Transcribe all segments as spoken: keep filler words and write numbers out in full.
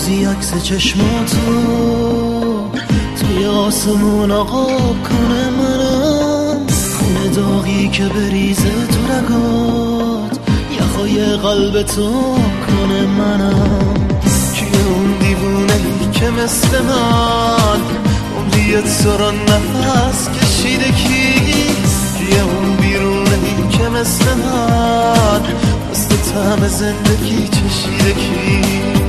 روزی عکس چشماتو توی آسمون آقاب کنه منم، خونه داغی که بریزه تو رگات یخای قلب تو کنه منم. کیه اون دیوونه‌ای که مثل من عمریت سران نفس کشیده؟ کی کیه اون بیرونه‌ای که مثل من مثل طعم زندگی چشیده؟ کی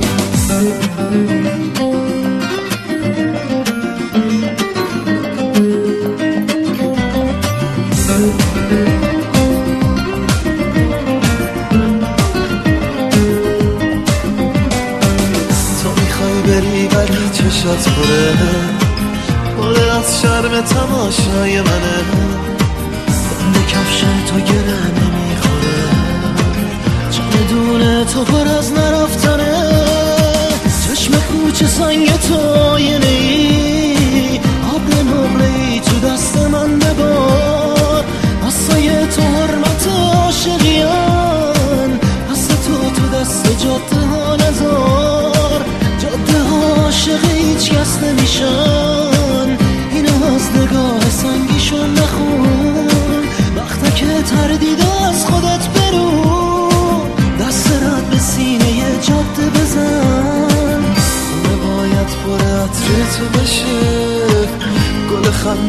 بری ولی چشات پره پره از شرم تماشای منه، بند کفش تو گره نمیخوره، جان دونه تو پر از نرفتنه، چشم کوچه سنگ تو آینه